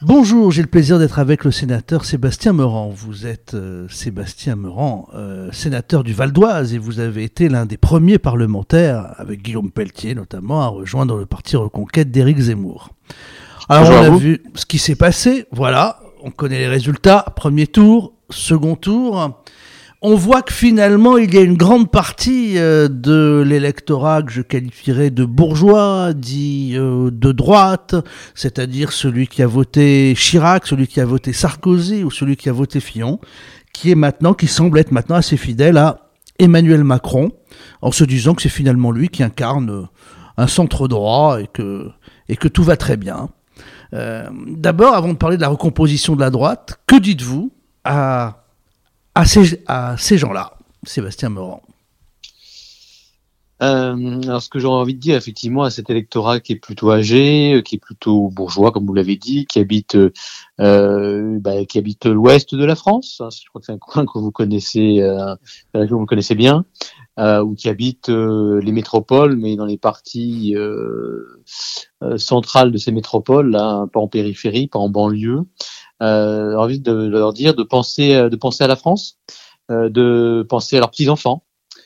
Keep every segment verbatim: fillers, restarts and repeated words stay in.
Bonjour, j'ai le plaisir d'être avec le sénateur Sébastien Meurant. Vous êtes euh, Sébastien Meurant, euh, sénateur du Val d'Oise, et vous avez été l'un des premiers parlementaires, avec Guillaume Pelletier notamment, à rejoindre le parti Reconquête d'Éric Zemmour. Alors Bonjour on à a vous. vu ce qui s'est passé, voilà, on connaît les résultats, premier tour, second tour. On voit que finalement, il y a une grande partie euh, de l'électorat que je qualifierais de bourgeois, dit euh, de droite, c'est-à-dire celui qui a voté Chirac, celui qui a voté Sarkozy ou celui qui a voté Fillon, qui est maintenant, qui semble être maintenant assez fidèle à Emmanuel Macron, en se disant que c'est finalement lui qui incarne un centre droit et que, et que tout va très bien. Euh, d'abord, avant de parler de la recomposition de la droite, que dites-vous à À ces, à ces gens-là, Sébastien Meurant? Euh, alors, ce que j'aurais envie de dire, effectivement, à cet électorat qui est plutôt âgé, qui est plutôt bourgeois, comme vous l'avez dit, qui habite, euh, bah, qui habite l'ouest de la France, hein, je crois que c'est un coin que vous connaissez, euh, que vous connaissez bien, euh, ou qui habite euh, les métropoles, mais dans les parties euh, euh, centrales de ces métropoles, là, pas en périphérie, pas en banlieue. Euh, j'ai envie de leur dire de penser, de penser à la France, euh, de penser à leurs petits enfants.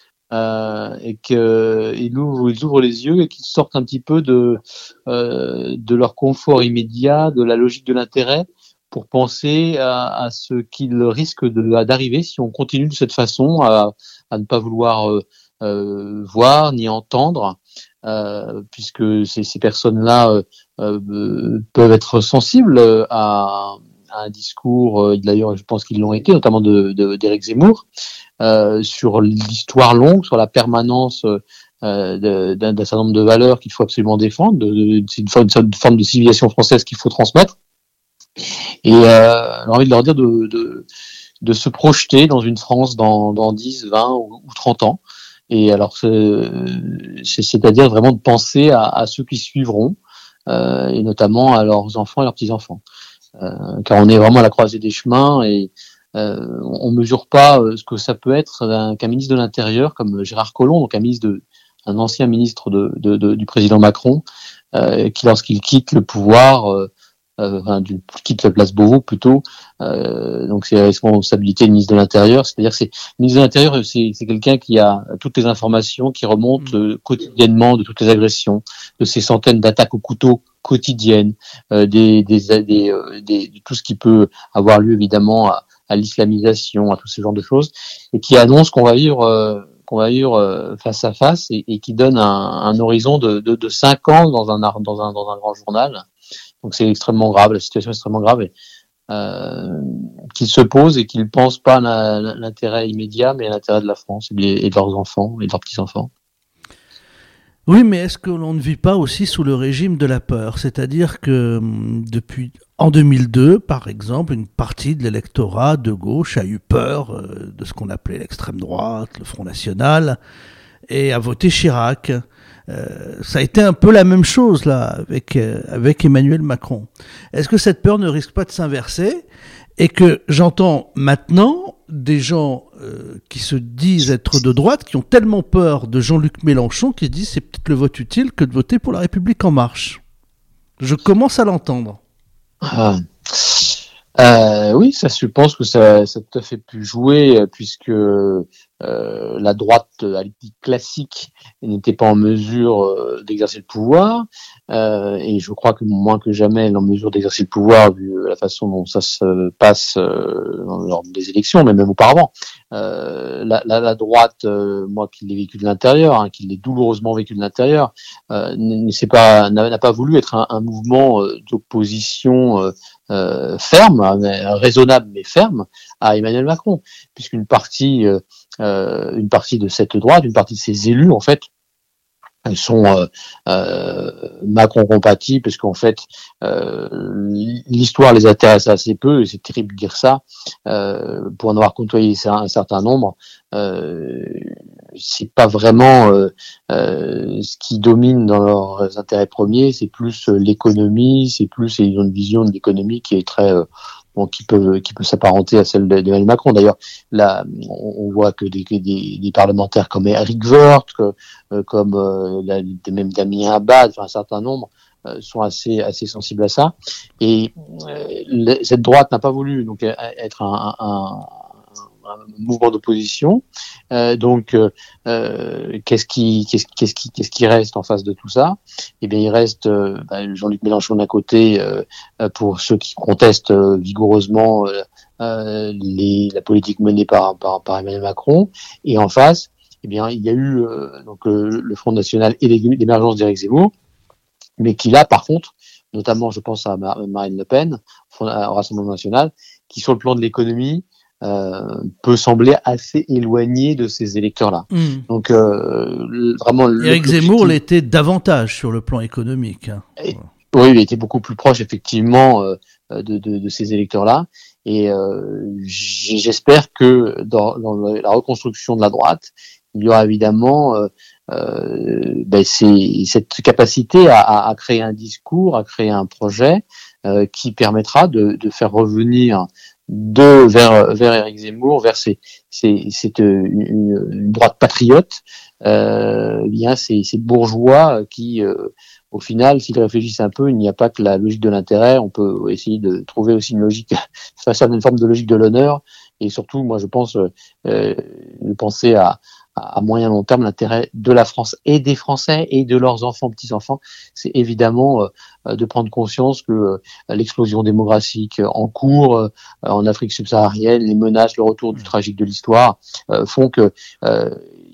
Euh, et qu'ils nous ils ouvrent les yeux et qu'ils sortent un petit peu de euh, de leur confort immédiat, de la logique de l'intérêt, pour penser à, à ce qu'ils risquent de, d'arriver si on continue de cette façon à, à ne pas vouloir euh, euh, voir ni entendre, euh, puisque ces, ces personnes-là euh, euh, peuvent être sensibles à, à un discours, euh, d'ailleurs je pense qu'ils l'ont été, notamment de, de, d'Éric Zemmour, Euh, sur l'histoire longue, sur la permanence euh, d'un, d'un certain nombre de valeurs qu'il faut absolument défendre. De, de, c'est une forme, une forme de civilisation française qu'il faut transmettre. Et euh, j'ai envie de leur dire de, de, de se projeter dans une France dans, dans dix, vingt ou, ou trente ans. Et alors, c'est, c'est-à-dire vraiment de penser à, à ceux qui suivront, euh, et notamment à leurs enfants et leurs petits-enfants. Euh, car on est vraiment à la croisée des chemins et Euh, on mesure pas euh, ce que ça peut être un, qu'un ministre de l'Intérieur comme Gérard Collomb, donc un ministre de, un ancien ministre de, de, de du président Macron, euh, qui lorsqu'il quitte le pouvoir, euh, euh, enfin, du, quitte la place Beauvau plutôt, euh, donc c'est la responsabilité du ministre de l'Intérieur, c'est-à-dire que c'est le ministre de l'Intérieur, c'est, c'est quelqu'un qui a toutes les informations, qui remontent euh, quotidiennement de toutes les agressions, de ces centaines d'attaques au couteau quotidiennes, euh, des, des, des, euh, des, de tout ce qui peut avoir lieu évidemment à à l'islamisation, à tout ce genre de choses, et qui annonce qu'on va vivre, euh, qu'on va vivre euh, face à face, et, et qui donne un, un horizon de, de, de cinq ans dans un, dans un, dans un grand journal. Donc c'est extrêmement grave, la situation est extrêmement grave, et euh, qu'ils se posent et qu'ils ne pensent pas à l'intérêt immédiat, mais à l'intérêt de la France et de leurs enfants et de leurs petits-enfants. Oui, mais est-ce que l'on ne vit pas aussi sous le régime de la peur? C'est-à-dire que depuis en deux mille deux, par exemple, une partie de l'électorat de gauche a eu peur euh, de ce qu'on appelait l'extrême droite, le Front National, et a voté Chirac. Euh, ça a été un peu la même chose là avec euh, avec Emmanuel Macron. Est-ce que cette peur ne risque pas de s'inverser et que j'entends maintenant des gens euh, qui se disent être de droite, qui ont tellement peur de Jean-Luc Mélenchon, qui se disent c'est peut-être le vote utile que de voter pour La République En Marche. Je commence à l'entendre. Ah. Euh, oui, ça, je pense que ça, ça a tout à fait pu jouer, puisque euh, la droite à l'éthique classique n'était pas en mesure euh, d'exercer le pouvoir, euh, et je crois que moins que jamais elle est en mesure d'exercer le pouvoir vu la façon dont ça se passe euh, lors des élections, mais même auparavant. Euh, la, la, la droite, euh, moi qui l'ai vécu de l'intérieur, hein, qui l'ai douloureusement vécu de l'intérieur, euh, ne s'est pas, n'a, n'a pas voulu être un, un mouvement euh, d'opposition euh, Euh, ferme, raisonnable mais ferme à Emmanuel Macron, puisqu'une partie, euh, une partie de cette droite, une partie de ses élus en fait, elles sont euh, euh, Macron compatibles, parce qu'en fait euh, l'histoire les intéresse assez peu, et c'est terrible de dire ça, euh, pour en avoir côtoyé un certain nombre. Euh, c'est pas vraiment euh, euh, ce qui domine dans leurs intérêts premiers, c'est plus euh, l'économie, c'est plus, ils ont une vision de l'économie qui est très euh, bon, qui peut qui peut s'apparenter à celle d'Emmanuel Macron. D'ailleurs, là, on, on voit que des, des, des parlementaires comme Éric Woerth, que, euh, comme euh, la, même Damien Abad, enfin un certain nombre, euh, sont assez assez sensibles à ça. Et euh, le, cette droite n'a pas voulu donc être un, un, un un mouvement d'opposition. Euh, donc, euh, qu'est-ce qui, qu'est-ce, qu'est-ce qui, qu'est-ce qui reste en face de tout ça ? Eh bien, il reste euh, ben, Jean-Luc Mélenchon d'un côté euh, pour ceux qui contestent euh, vigoureusement euh, euh, les, la politique menée par, par, par Emmanuel Macron, et en face, eh bien, il y a eu euh, donc euh, le Front National et l'émergence d'Éric Zemmour, mais qui là, par contre, notamment, je pense à Marine Le Pen, au Rassemblement National, qui sur le plan de l'économie Euh, peut sembler assez éloigné de ces électeurs-là. Mmh. Donc euh, vraiment, Éric Zemmour l'était davantage sur le plan économique. Hein. Et, oui, il était beaucoup plus proche effectivement euh, de, de, de ces électeurs-là. Et euh, j'espère que dans, dans la reconstruction de la droite, il y aura évidemment euh, euh, ben c'est, cette capacité à, à, à créer un discours, à créer un projet euh, qui permettra de, de faire revenir de vers vers Éric Zemmour, vers ces, ces, cette une, une droite patriote, euh, bien ces, ces bourgeois qui, euh, au final, s'ils réfléchissent un peu, il n'y a pas que la logique de l'intérêt. On peut essayer de trouver aussi une logique, face à une forme de logique de l'honneur, et surtout, moi, je pense, euh, de penser à à moyen long terme l'intérêt de la France et des Français et de leurs enfants, petits-enfants, c'est évidemment euh, de prendre conscience que euh, l'explosion démographique en cours euh, en Afrique subsaharienne, les menaces, le retour du tragique de l'histoire euh, font que euh,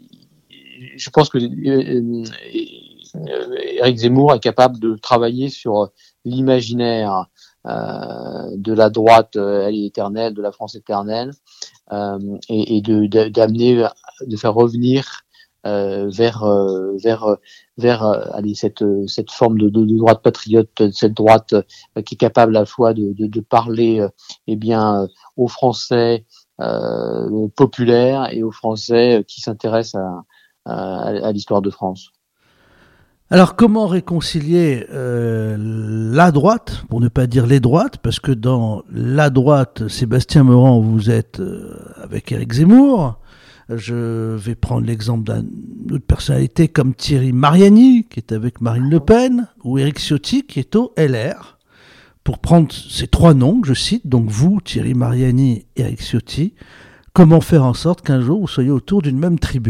je pense que euh, euh, Éric Zemmour est capable de travailler sur l'imaginaire euh, de la droite euh, éternelle, de la France éternelle, euh, et, et de, de d'amener, de faire revenir euh, vers euh, vers vers euh, allez, cette cette forme de, de, de droite patriote, cette droite euh, qui est capable à la fois de de, de parler euh, eh bien euh, aux Français euh, populaires et aux Français qui s'intéressent à, à, à l'histoire de France. Alors comment réconcilier euh, la droite, pour ne pas dire les droites, parce que dans la droite, Sébastien Meurant, vous êtes euh, avec Éric Zemmour. Je vais prendre l'exemple d'une autre personnalité comme Thierry Mariani, qui est avec Marine Le Pen, ou Éric Ciotti, qui est au L R. Pour prendre ces trois noms que je cite, donc vous, Thierry Mariani, Éric Ciotti, comment faire en sorte qu'un jour vous soyez autour d'une même tribune ?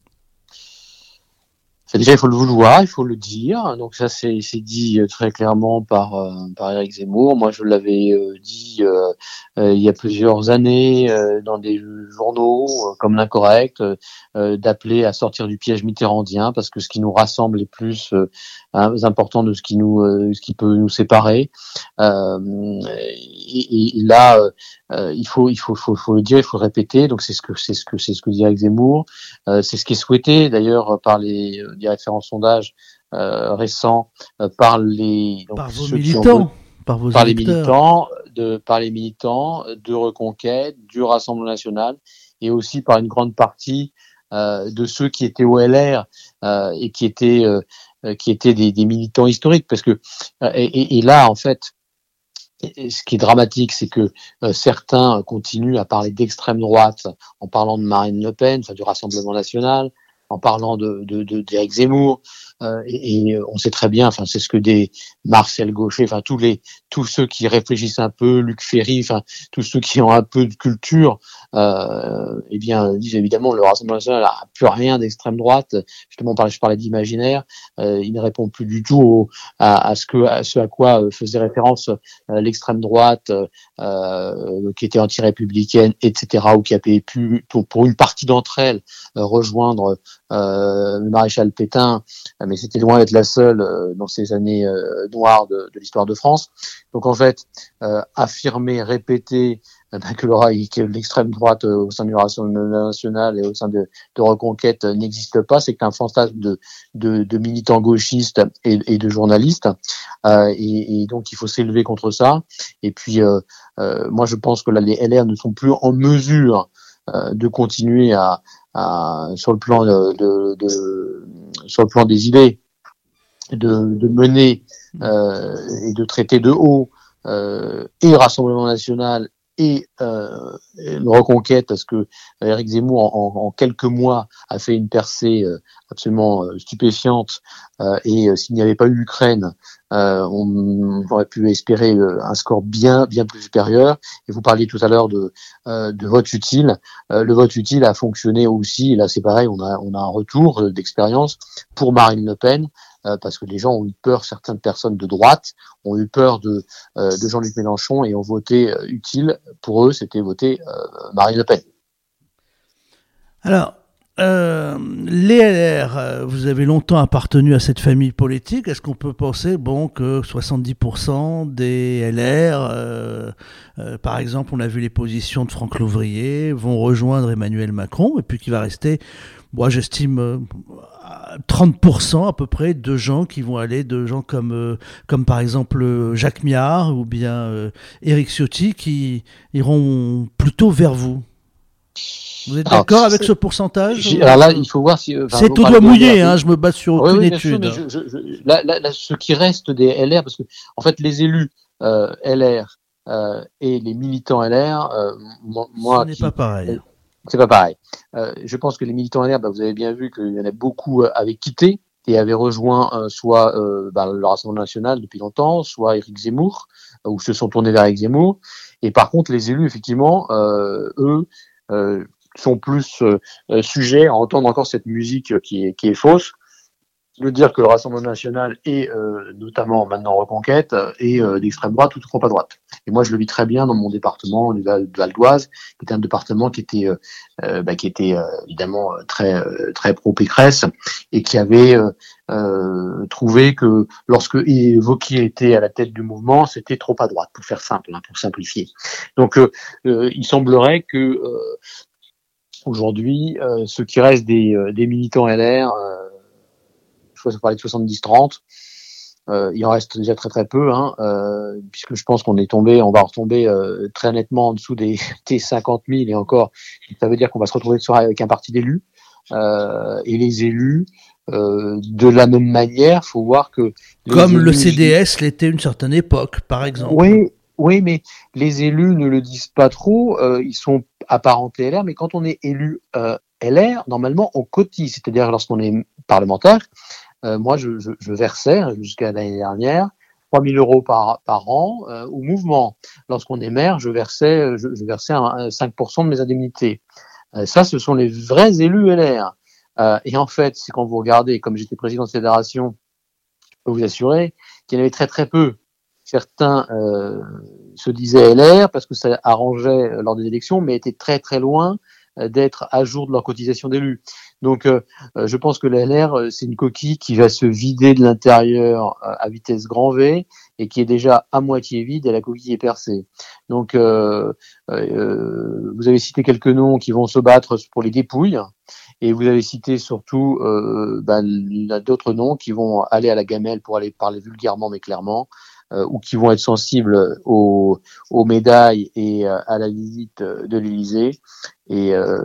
Déjà, il faut le vouloir, il faut le dire. Donc ça, c'est, c'est dit très clairement par euh, par Éric Zemmour. Moi, je l'avais euh, dit euh, euh, il y a plusieurs années euh, dans des journaux euh, comme l'Incorrect, euh, d'appeler à sortir du piège mitterrandien, parce que ce qui nous rassemble est plus euh, important de ce qui nous euh, ce qui peut nous séparer. Euh, et, et là, euh, il faut il faut faut faut le dire, il faut le répéter. Donc c'est ce que c'est ce que c'est ce que dit Éric Zemmour. Euh, c'est ce qui est souhaité d'ailleurs par les des référents sondages euh, récents, euh, par les donc, par vos ceux militants, ont, par vos par électeurs. les militants, de par les militants de Reconquête, du Rassemblement National, et aussi par une grande partie euh, de ceux qui étaient au L R euh, et qui étaient euh, qui étaient des, des militants historiques, parce que euh, et, et là en fait. Et ce qui est dramatique, c'est que euh, certains continuent à parler d'extrême droite en parlant de Marine Le Pen, enfin du Rassemblement National, en parlant de de, de d'Éric Zemmour, euh, et, et on sait très bien, enfin c'est ce que des Marcel Gauchet, enfin tous les tous ceux qui réfléchissent un peu, Luc Ferry, enfin tous ceux qui ont un peu de culture, euh, eh bien disent évidemment le Rassemblement National n'a plus rien d'extrême droite. Justement, je parlais d'imaginaire, euh, il ne répond plus du tout au, à, à ce que à ce à quoi faisait référence euh, l'extrême droite, euh, qui était anti-républicaine, et cetera, ou qui avait pu, pour, pour une partie d'entre elles, euh, rejoindre euh, le maréchal Pétain, mais c'était loin d'être la seule euh, dans ces années euh, noires de, de l'histoire de France. Donc en fait, euh, affirmer, répéter euh, que, le, que l'extrême droite euh, au sein du Rassemblement national et au sein de, de Reconquête euh, n'existe pas, c'est qu'un fantasme de, de, de militants gauchistes et, et de journalistes. Euh, et, et donc il faut s'élever contre ça. Et puis euh, euh, moi je pense que là les L R ne sont plus en mesure euh, de continuer à, à sur le plan de, de, de sur le plan des idées, de, de mener euh, et de traiter de haut euh, et le Rassemblement national et euh, une reconquête, parce que Éric Zemmour, en, en quelques mois, a fait une percée euh, absolument euh, stupéfiante, euh, et euh, s'il n'y avait pas eu l'Ukraine, euh, on, on aurait pu espérer euh, un score bien bien plus supérieur. Et vous parliez tout à l'heure de, euh, de vote utile. Euh, le vote utile a fonctionné aussi, et là c'est pareil, on a, on a un retour d'expérience pour Marine Le Pen, euh, parce que les gens ont eu peur, certaines personnes de droite ont eu peur de, euh, de Jean-Luc Mélenchon et ont voté euh, utile. Pour eux, c'était voter euh, Marine Le Pen. Alors, euh, les L R, euh, vous avez longtemps appartenu à cette famille politique. Est-ce qu'on peut penser, bon, que soixante-dix pour cent des L R, euh, euh, par exemple, on a vu les positions de Franck Louvrier, vont rejoindre Emmanuel Macron, et puis qu'il va rester, moi j'estime, euh, trente pour cent à peu près de gens qui vont aller, de gens comme, euh, comme par exemple Jacques Miard ou bien euh, Éric Ciotti, qui iront plutôt vers vous. Vous êtes Alors, d'accord avec ce pourcentage? Alors là, il faut voir si... Enfin, c'est au doigt mouillé, hein, je me base sur aucune oui, oui, étude. Sûr, je, je, je, là, là, là, ce qui reste des L R, parce que en fait, les élus euh, L R euh, et les militants L R, euh, moi... Ce n'est qui, pas pareil. Euh, c'est pas pareil. Euh, je pense que les militants L R, bah, vous avez bien vu qu'il y en a beaucoup euh, avaient quitté et avaient rejoint euh, soit euh, bah, le Rassemblement National depuis longtemps, soit Éric Zemmour, euh, ou se sont tournés vers Éric Zemmour. Et par contre, les élus, effectivement, euh, eux... Euh, sont plus euh, sujets à entendre encore cette musique qui est, qui est fausse, de dire que le Rassemblement National est, euh, notamment maintenant Reconquête, est euh, d'extrême droite ou trop à droite. Et moi, je le vis très bien dans mon département de Val d'Oise, qui était un département qui était, euh, bah, qui était euh, évidemment très euh, très pro Pécresse, et qui avait euh, euh, trouvé que lorsque Wauquiez était à la tête du mouvement, c'était trop à droite, pour faire simple, hein, pour simplifier. Donc, euh, euh, il semblerait que euh, aujourd'hui, euh, ce qui reste des, euh, des militants L R, euh, je crois que ça parlait de soixante-dix trente, euh, il en reste déjà très très peu, hein, euh, puisque je pense qu'on est tombé, on va retomber euh, très nettement en dessous des, des cinquante mille, et encore, ça veut dire qu'on va se retrouver avec un parti d'élus, euh, et les élus, euh, de la même manière, faut voir que... Comme élus, le C D S l'était une certaine époque, par exemple. Oui. Oui, mais les élus ne le disent pas trop. Euh, ils sont apparentés L R, mais quand on est élu euh, L R, normalement, on cotise. C'est-à-dire, lorsqu'on est parlementaire, euh, moi, je, je, je versais jusqu'à l'année dernière trois mille euros par, par an euh, au mouvement. Lorsqu'on est maire, je versais, je, je versais un, un cinq pour cent de mes indemnités. Euh, ça, ce sont les vrais élus L R. Euh, et en fait, c'est quand vous regardez, comme j'étais président de fédération, je peux vous assurer qu'il y en avait très très peu. Certains euh, se disaient L R parce que ça arrangeait lors des élections, mais étaient très très loin d'être à jour de leur cotisation d'élus. Donc euh, je pense que la L R, c'est une coquille qui va se vider de l'intérieur à vitesse grand V et qui est déjà à moitié vide et la coquille est percée. Donc euh, euh, vous avez cité quelques noms qui vont se battre pour les dépouilles. Et vous avez cité surtout euh, ben, d'autres noms qui vont aller à la gamelle, pour aller parler vulgairement mais clairement, euh, ou qui vont être sensibles aux, aux médailles et euh, à la visite de l'Élysée. Et euh,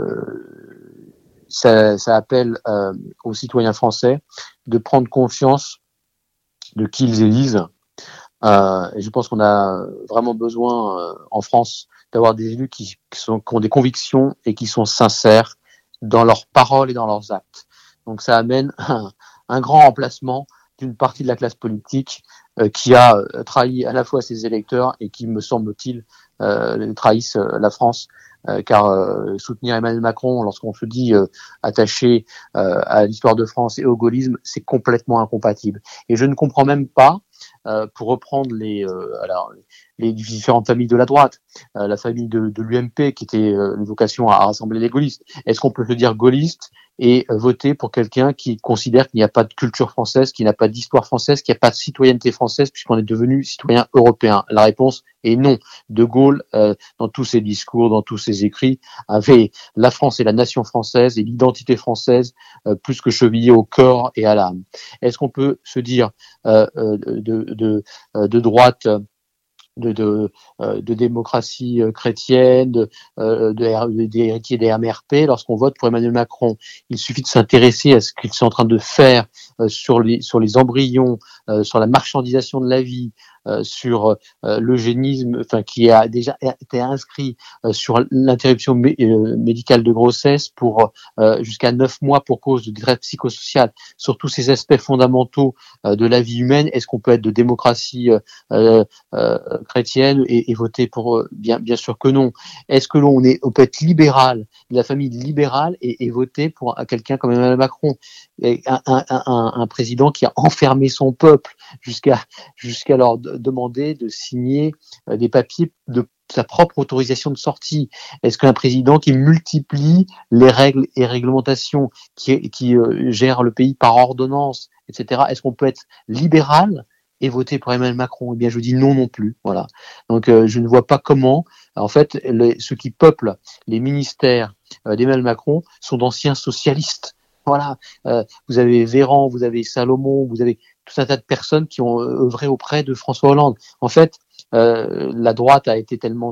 ça, ça appelle euh, aux citoyens français de prendre conscience de qui ils élisent. Euh, et je pense qu'on a vraiment besoin euh, en France d'avoir des élus qui, qui, sont, qui ont des convictions et qui sont sincères dans leurs paroles et dans leurs actes. Donc ça amène un, un grand remplacement d'une partie de la classe politique euh, qui a euh, trahi à la fois ses électeurs et qui, me semble-t-il, euh, trahissent euh, la France. Euh, car euh, soutenir Emmanuel Macron lorsqu'on se dit euh, attaché euh, à l'histoire de France et au gaullisme, c'est complètement incompatible. Et je ne comprends même pas, euh, pour reprendre les, euh, alors, les différentes familles de la droite, euh, la famille de, de l'U M P qui était euh, une vocation à, à rassembler les gaullistes. Est-ce qu'on peut se dire gaulliste et euh, voter pour quelqu'un qui considère qu'il n'y a pas de culture française, qu'il n'y a pas d'histoire française, qu'il n'y a pas de citoyenneté française puisqu'on est devenu citoyen européen? La réponse est non. De Gaulle, euh, dans tous ses discours, dans tous ses écrits, avait la France et la nation française et l'identité française euh, plus que chevillée au corps et à l'âme. Est-ce qu'on peut se dire euh, euh, de, de, de, de droite, de, de, de démocratie chrétienne, de, de, d'héritier des M R P lorsqu'on vote pour Emmanuel Macron? Il suffit de s'intéresser à ce qu'ils sont en train de faire sur les, sur les embryons, sur la marchandisation de la vie, euh, sur euh, l'eugénisme, enfin qui a déjà été inscrit euh, sur l'interruption mé- euh, médicale de grossesse pour euh, jusqu'à neuf mois pour cause de détresse psychosociale, sur tous ces aspects fondamentaux euh, de la vie humaine. Est-ce qu'on peut être de démocratie euh, euh, chrétienne et, et voter pour euh, bien bien sûr que non. Est-ce que l'on est on peut être libéral, de la famille libérale et, et voter pour quelqu'un comme Emmanuel Macron, un, un, un, un président qui a enfermé son peuple jusqu'à jusqu'à leur de, demander de signer euh, des papiers de sa propre autorisation de sortie? Est-ce qu'un président qui multiplie les règles et réglementations, qui, qui euh, gère le pays par ordonnance, et cetera, est-ce qu'on peut être libéral et voter pour Emmanuel Macron? Eh bien, je dis non non plus. Voilà. Donc, euh, je ne vois pas comment, en fait, les, ceux qui peuplent les ministères euh, d'Emmanuel Macron sont d'anciens socialistes. Voilà. Euh, vous avez Véran, vous avez Salomon, vous avez tout un tas de personnes qui ont œuvré auprès de François Hollande. En fait, euh, la droite a été tellement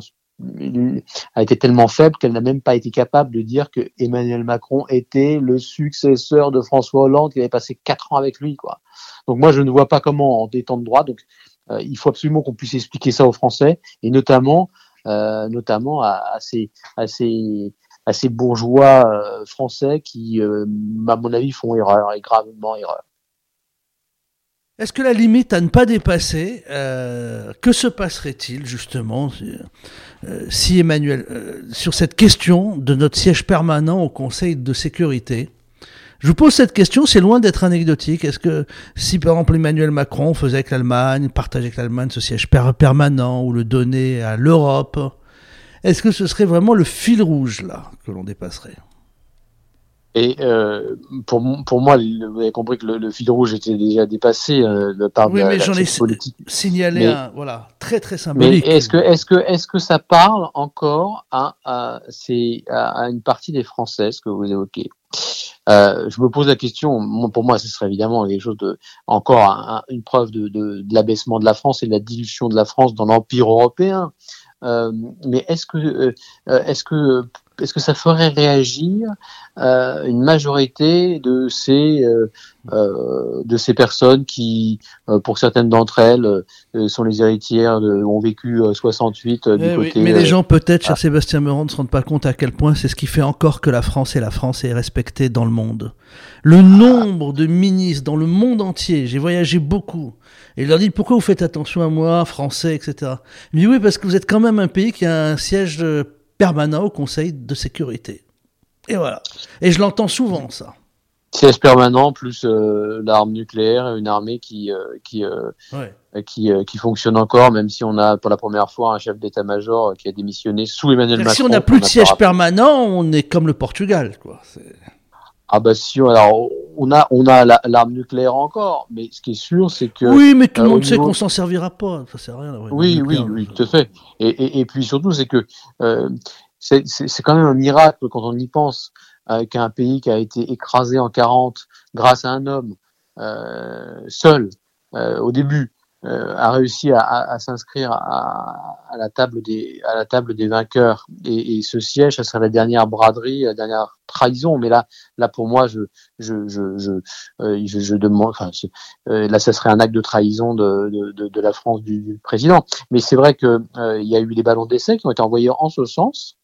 a été tellement faible qu'elle n'a même pas été capable de dire que Emmanuel Macron était le successeur de François Hollande, qui avait passé quatre ans avec lui, quoi. Donc moi, je ne vois pas comment en étant de droite. Donc euh, il faut absolument qu'on puisse expliquer ça aux Français, et notamment, euh, notamment à, à ces, à ces, à ces bourgeois euh, français qui, euh, à mon avis, font erreur et gravement erreur. Est-ce que la limite à ne pas dépasser, euh, que se passerait-il justement euh, si Emmanuel, euh, sur cette question de notre siège permanent au Conseil de sécurité? Je vous pose cette question, c'est loin d'être anecdotique. Est-ce que si par exemple Emmanuel Macron faisait avec l'Allemagne, partageait avec l'Allemagne ce siège per- permanent ou le donnait à l'Europe, est-ce que ce serait vraiment le fil rouge là que l'on dépasserait? Et euh, pour, pour moi, vous avez compris que le, le fil rouge était déjà dépassé euh, de par oui, de la, mais la j'en ai politique. signalé Mais, un, voilà, très très mais symbolique. est-ce que est-ce que est-ce que ça parle encore à, à, c'est, à, à une partie des Français, ce que vous évoquez? Euh, je me pose la question. Pour moi, ce serait évidemment quelque chose de encore un, un, une preuve de, de, de l'abaissement de la France et de la dilution de la France dans l'empire européen. Euh, mais est-ce que euh, est-ce que est-ce que ça ferait réagir euh, une majorité de ces euh, euh, de ces personnes qui, euh, pour certaines d'entre elles, euh, sont les héritières, de, ont vécu euh, soixante-huit euh, du Eh oui, côté. mais les gens peut-être, euh, cher Sébastien Meurant, ne se rendent pas compte à quel point c'est ce qui fait encore que la France est la France et est respectée dans le monde. Le nombre de ministres dans le monde entier, j'ai voyagé beaucoup, et je leur dis pourquoi vous faites attention à moi, français, et cetera. Ils me disent oui, parce que vous êtes quand même un pays qui a un siège permanent au Conseil de sécurité. Et voilà. Et je l'entends souvent, ça. Siège permanent plus euh, l'arme nucléaire, une armée qui euh, qui euh, Ouais. qui euh, qui fonctionne encore, même si on a pour la première fois un chef d'état-major qui a démissionné sous Emmanuel C'est-à-dire Macron. si on n'a plus de siège permanent, on est comme le Portugal, quoi. C'est... Ah bah si, on, alors on a on a la, l'arme nucléaire encore, mais ce qui est sûr, c'est que oui, mais tout le euh, monde sait niveau... qu'on s'en servira pas. Ça sert à rien d'avoir une oui, arme oui, nucléaire. oui, tout à fait. Et, et, et puis surtout, c'est que euh, c'est, c'est, c'est quand même un miracle quand on y pense, euh, qu'un pays qui a été écrasé en quarante grâce à un homme euh, seul euh, au début euh, a réussi à, à, à s'inscrire à, à la table des à la table des vainqueurs, et, et ce siège, ça serait la dernière braderie, la dernière trahison. Mais là, là pour moi, je je je je euh, je, je demande, enfin, euh, là, ça serait un acte de trahison de de, de, de la France du, du président. Mais c'est vrai que euh, il y a eu des ballons d'essai qui ont été envoyés en ce sens.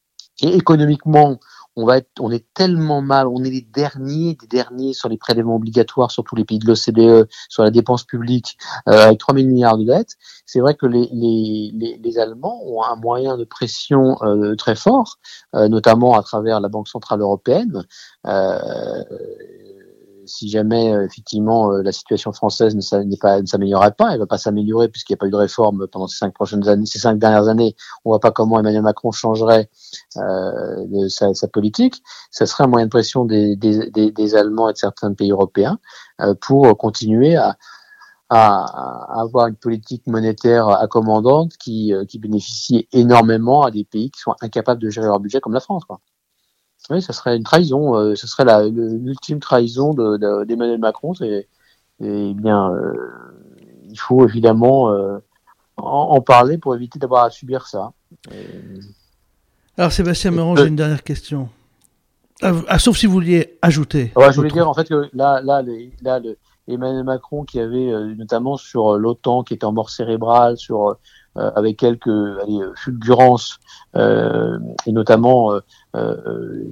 Et économiquement, on va être, on est tellement mal, on est les derniers des derniers sur les prélèvements obligatoires sur tous les pays de l'O C D E, sur la dépense publique, euh, avec trois mille milliards de dettes. C'est vrai que les, les, les, les Allemands ont un moyen de pression euh, très fort, euh, notamment à travers la Banque centrale européenne. Euh, si jamais euh, effectivement euh, la situation française ne, n'est pas, ne s'améliorerait pas, elle va pas s'améliorer puisqu'il n'y a pas eu de réforme pendant ces cinq prochaines années, ces cinq dernières années. On voit pas comment Emmanuel Macron changerait euh, de sa, sa politique. Ça serait un moyen de pression des, des, des, des Allemands et de certains pays européens euh, pour continuer à, à, à avoir une politique monétaire accommodante qui, euh, qui bénéficie énormément à des pays qui sont incapables de gérer leur budget comme la France, quoi. Oui, ça serait une trahison. Euh, ce serait la, l'ultime trahison de, de, d'Emmanuel Macron. Et, et bien, euh, il faut évidemment euh, en, en parler pour éviter d'avoir à subir ça. Et... Alors, Sébastien Meurant, j'ai une dernière question. Ah, ah, sauf si vous vouliez ajouter. Ouais, je voulais dire en fait que là, là, les, là, le, Emmanuel Macron qui avait euh, notamment sur l'OTAN qui était en mort cérébrale, sur euh, avec quelques allez, fulgurances euh, et notamment euh, euh,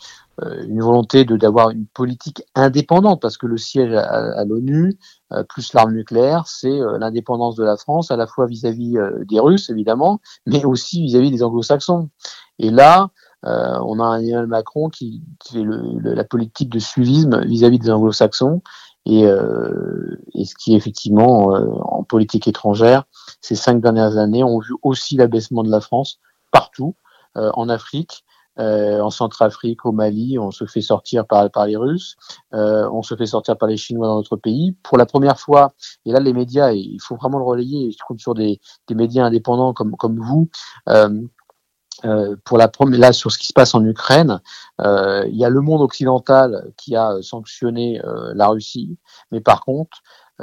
une volonté de d'avoir une politique indépendante, parce que le siège à, à l'ONU euh, plus l'arme nucléaire, c'est euh, l'indépendance de la France à la fois vis-à-vis euh, des Russes évidemment, mais aussi vis-à-vis des Anglo-Saxons. Et là, euh, on a un Emmanuel Macron qui, qui fait le, le, la politique de suivisme vis-à-vis des Anglo-Saxons. Et, euh, et ce qui effectivement euh, en politique étrangère, ces cinq dernières années ont vu aussi l'abaissement de la France partout, euh, en Afrique, euh, en Centrafrique, au Mali, on se fait sortir par, par les Russes, euh, on se fait sortir par les Chinois dans notre pays. Pour la première fois, et là les médias, il faut vraiment le relayer, je trouve sur des, des médias indépendants comme, comme vous, euh, Euh, pour la première, là sur ce qui se passe en Ukraine, euh, il y a le monde occidental qui a sanctionné euh, la Russie, mais par contre,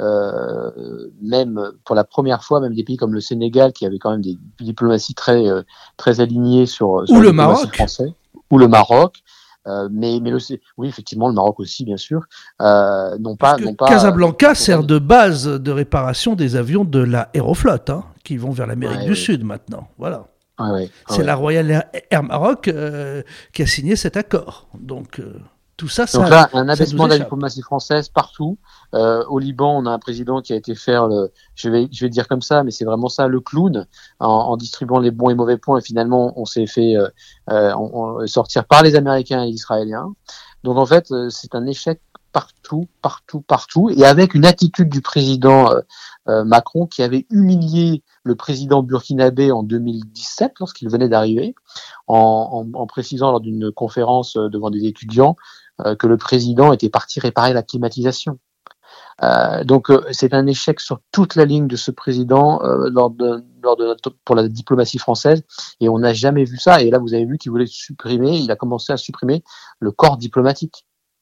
euh, même pour la première fois, même des pays comme le Sénégal qui avait quand même des diplomaties très euh, très alignées sur, sur ou le le Maroc français, ou le Maroc. Euh, mais mais le, oui effectivement le Maroc aussi bien sûr, euh, non pas non pas. Casablanca euh, sert de base de réparation des avions de la Aéroflotte, hein, qui vont vers l'Amérique ouais, du ouais. Sud maintenant. Voilà. Ah ouais, ah c'est ouais. la Royal Air Maroc euh, qui a signé cet accord. Donc euh, tout ça, ça. Donc là, un abaissement de la diplomatie française partout. Euh, au Liban, on a un président qui a été faire le, je vais, je vais dire comme ça, mais c'est vraiment ça, le clown, en, en distribuant les bons et mauvais points. Et finalement, on s'est fait euh, on, on, sortir par les Américains et les Israéliens. Donc en fait, c'est un échec partout, partout, partout, et avec une attitude du président euh, euh, Macron qui avait humilié le président burkinabé en deux mille dix-sept lorsqu'il venait d'arriver, en, en, en précisant lors d'une conférence devant des étudiants euh, que le président était parti réparer la climatisation. Euh, donc euh, c'est un échec sur toute la ligne de ce président euh, lors de, lors de notre, pour la diplomatie française, et on n'a jamais vu ça. Et là, vous avez vu qu'il voulait supprimer, il a commencé à supprimer le corps diplomatique,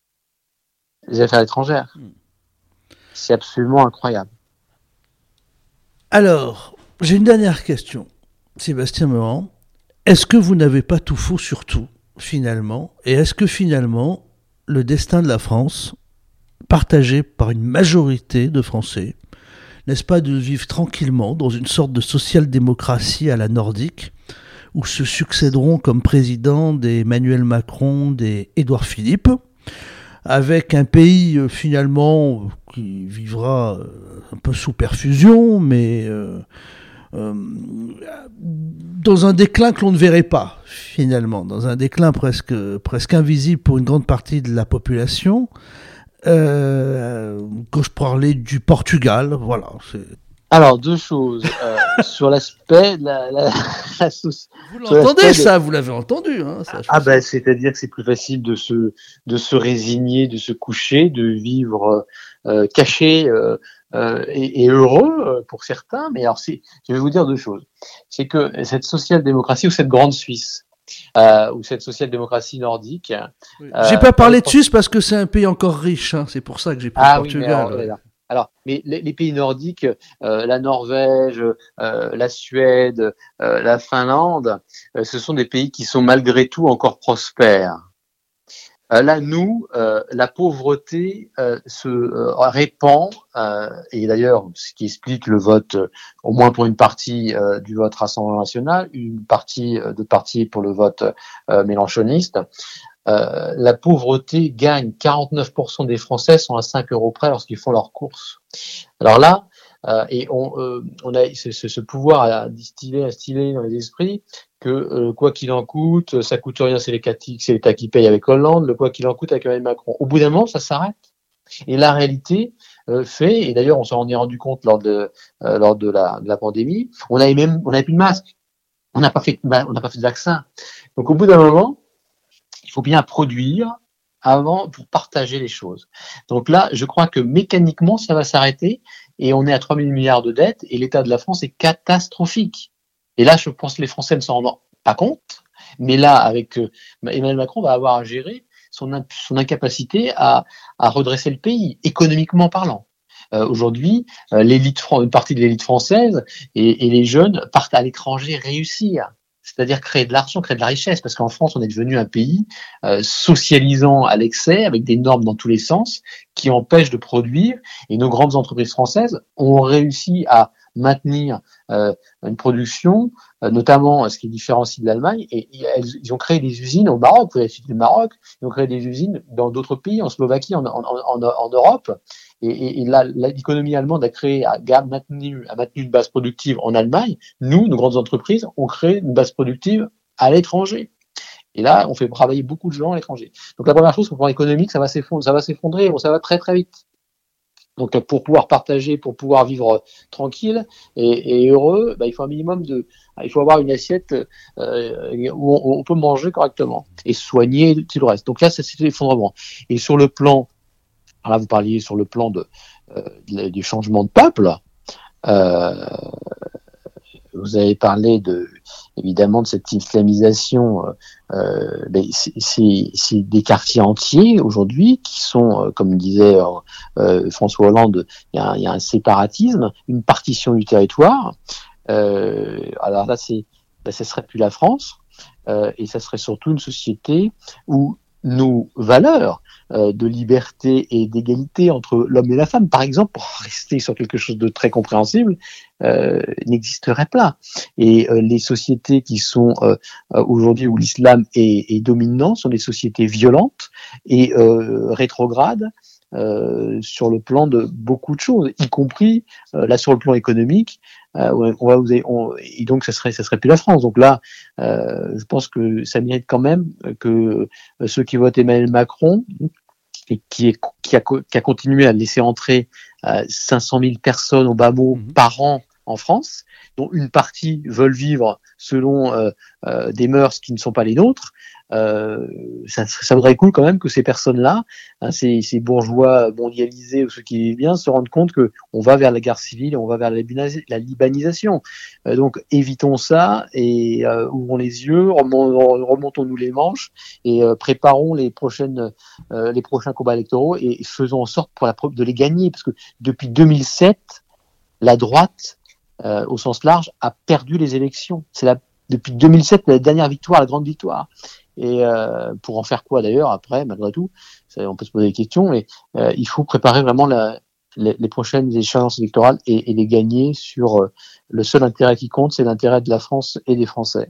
les affaires étrangères. C'est absolument incroyable. Alors, j'ai une dernière question. Sébastien Meurant, est-ce que vous n'avez pas tout faux sur tout, finalement? Et est-ce que, finalement, le destin de la France, partagé par une majorité de Français, n'est-ce pas de vivre tranquillement dans une sorte de social-démocratie à la nordique, où se succéderont comme président des Emmanuel Macron, des Édouard Philippe, avec un pays euh, finalement qui vivra euh, un peu sous perfusion, mais euh, euh, dans un déclin que l'on ne verrait pas, finalement, dans un déclin presque, presque invisible pour une grande partie de la population. Euh, quand je parlais du Portugal, voilà. C'est... Alors, deux choses. Euh, sur l'aspect de la, la, la sauce. Vous l'entendez, ça, de... vous l'avez entendu. Hein, ça, ah, ben, bah, c'est-à-dire que c'est plus facile de se, de se résigner, de se coucher, de vivre euh, caché euh, euh, et, et heureux euh, pour certains. Mais alors, c'est, je vais vous dire deux choses. C'est que cette social-démocratie ou cette grande Suisse, Euh, ou cette social-démocratie nordique. Oui. Euh, j'ai pas parlé de Suisse parce que c'est un pays encore riche, hein, c'est pour ça que j'ai pris ah, le Portugal. Oui, mais alors, alors, mais les, les pays nordiques, euh, la Norvège, euh, la Suède, euh, la Finlande, euh, ce sont des pays qui sont malgré tout encore prospères. Euh, là, nous, euh, la pauvreté euh, se euh, répand, euh, et d'ailleurs, ce qui explique le vote, euh, au moins pour une partie euh, du vote Rassemblement National, une partie euh, de partie pour le vote euh, mélenchoniste. Euh, la pauvreté gagne. quarante-neuf pour cent des Français sont à cinq euros près lorsqu'ils font leurs courses. Alors là, euh, et on, euh, on a ce, ce pouvoir à distiller, à instiller dans les esprits que euh, quoi qu'il en coûte, ça coûte rien, c'est l'État qui, c'est l'État qui paye avec Hollande, le quoi qu'il en coûte avec Emmanuel Macron. Au bout d'un moment, ça s'arrête. Et la réalité euh, fait, et d'ailleurs on s'en est rendu compte lors de euh, lors de la, de la pandémie, on avait même on n'avait plus de masque, on n'a pas fait on n'a pas fait de vaccin. Donc au bout d'un moment, il faut bien produire avant pour partager les choses. Donc là, je crois que mécaniquement, ça va s'arrêter et on est à trois mille milliards de dettes et l'état de la France est catastrophique. Et là, je pense que les Français ne s'en rendent pas compte, mais là, avec euh, Emmanuel Macron va avoir à gérer son, son incapacité à, à redresser le pays, économiquement parlant. Euh, aujourd'hui, euh, l'élite, une partie de l'élite française et, et les jeunes partent à l'étranger réussir. c'est-à-dire créer de l'argent, créer de la richesse, parce qu'en France, on est devenu un pays euh, socialisant à l'excès, avec des normes dans tous les sens, qui empêchent de produire, et nos grandes entreprises françaises ont réussi à maintenir euh, une production, euh, notamment ce qui différencie de l'Allemagne, et, et elles, ils ont créé des usines au Maroc, vous avez cité le Maroc, ils ont créé des usines dans d'autres pays, en Slovaquie, en, en, en, en Europe, et, et, et là, l'économie allemande a créé, a, a, maintenu, a maintenu une base productive en Allemagne. Nous, nos grandes entreprises, ont créé une base productive à l'étranger. Et là, on fait travailler beaucoup de gens à l'étranger. Donc la première chose, sur le plan économique, ça va s'effondrer, ça va s'effondrer, ça va très très vite. Donc, pour pouvoir partager, pour pouvoir vivre tranquille et, et heureux, bah, il faut un minimum de, il faut avoir une assiette euh, où on, on peut manger correctement et soigner tout le reste. Donc là, c'est l'effondrement. Et sur le plan, alors là, vous parliez sur le plan de, euh, du changement de peuple. Euh, vous avez parlé de, évidemment, de cette islamisation. Euh, ben, c'est des quartiers entiers aujourd'hui qui sont, euh, comme disait euh, François Hollande, il y, a, il y a un séparatisme, une partition du territoire. Euh, alors là, c'est, ben, ça serait plus la France, euh, et ça serait surtout une société où nos valeurs euh, de liberté et d'égalité entre l'homme et la femme, par exemple, pour rester sur quelque chose de très compréhensible, euh, n'existerait pas. Et euh, les sociétés qui sont euh, aujourd'hui où l'islam est, est dominant sont des sociétés violentes et euh, rétrogrades euh, sur le plan de beaucoup de choses, y compris euh, là sur le plan économique. Euh, on va vous on, et donc ça serait ça serait plus la France. Donc là, euh, je pense que ça mérite quand même que euh, ceux qui votent Emmanuel Macron et qui, est, qui, a, qui a continué à laisser entrer euh, cinq cent mille personnes au bas mot mmh. par an en France, dont une partie veulent vivre selon euh, euh, des mœurs qui ne sont pas les nôtres. Euh, ça, ça voudrait cool quand même que ces personnes-là, hein, ces, ces bourgeois mondialisés ou ceux qui vivent bien, se rendent compte que on va vers la guerre civile et on va vers la, la libanisation. Euh, donc évitons ça et euh, ouvrons les yeux, remontons-nous les manches et euh, préparons les prochaines, euh, les prochains combats électoraux et faisons en sorte pour la de les gagner, parce que depuis deux mille sept, la droite, euh, au sens large, a perdu les élections. C'est la depuis deux mille sept la dernière victoire, la grande victoire. Et euh, pour en faire quoi d'ailleurs après, malgré tout, ça, on peut se poser des questions, mais euh, il faut préparer vraiment la, les, les prochaines échéances électorales et, et les gagner sur euh, le seul intérêt qui compte, c'est l'intérêt de la France et des Français.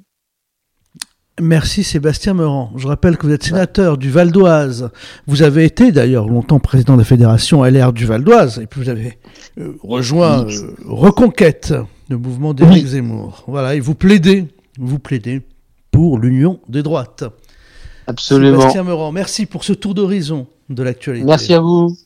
Merci Sébastien Meurant. Je rappelle que vous êtes sénateur ouais. du Val d'Oise. Vous avez été d'ailleurs longtemps président de la fédération L R du Val d'Oise et puis vous avez euh, rejoint oui. euh, Reconquête, le mouvement d'Éric oui. Zemmour. Voilà, et vous plaidez, vous plaidez pour l'union des droites. Absolument. Sébastien Meurant, merci pour ce tour d'horizon de l'actualité. Merci à vous.